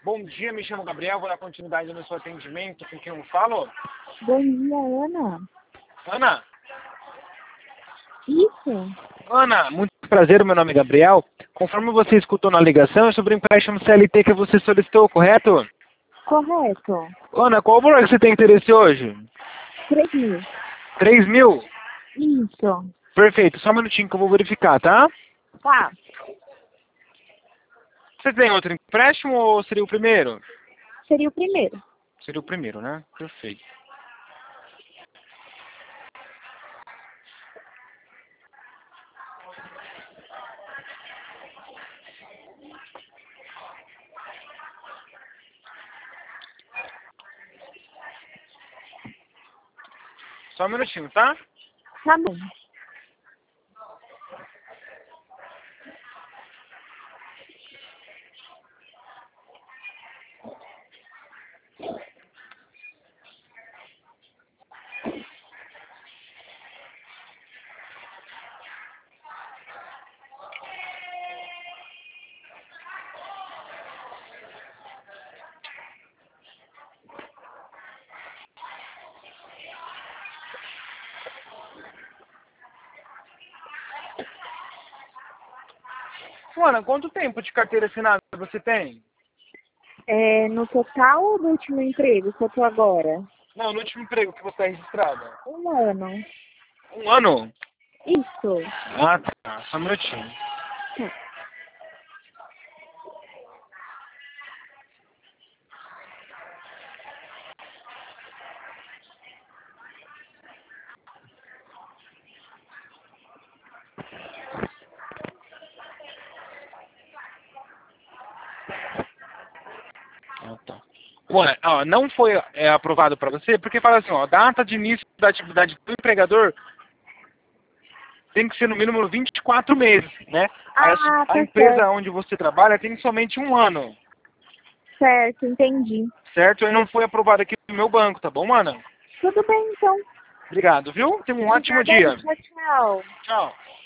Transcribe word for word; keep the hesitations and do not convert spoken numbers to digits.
bom dia, me chamo Gabriel, vou dar continuidade no seu atendimento, com quem eu falo? Bom dia, Ana. Ana? Isso? Ana, muito prazer, meu nome é Gabriel. Conforme você escutou na ligação, é sobre o empréstimo C L T que você solicitou, correto? Correto. Ana, qual o valor que você tem interesse hoje? Três mil. Três mil? Isso. Perfeito, só um minutinho que eu vou verificar, tá? Tá. Você tem outro empréstimo ou seria o primeiro? Seria o primeiro. Seria o primeiro, né? Perfeito. Só um minutinho, tá? Tá bom. Ana, quanto tempo de carteira assinada você tem? É, no total do último emprego que eu tô agora? Não, no último emprego que você está registrada. Um ano. Um ano? Isso. Ah, tá. Só um minutinho. Tá. Ah, tá. Ué, ó, não foi é, aprovado para você porque fala assim, ó, data de início da atividade do empregador tem que ser no mínimo vinte e quatro meses, né? Aí Ah, a, a tá empresa certo. onde você trabalha tem somente um ano, Certo, entendi. certo? E não foi aprovado aqui no meu banco, tá bom, mano? Tudo bem, então. Obrigado, viu? Tenha um ótimo Obrigada aí. dia. Tchau, tchau. Tchau.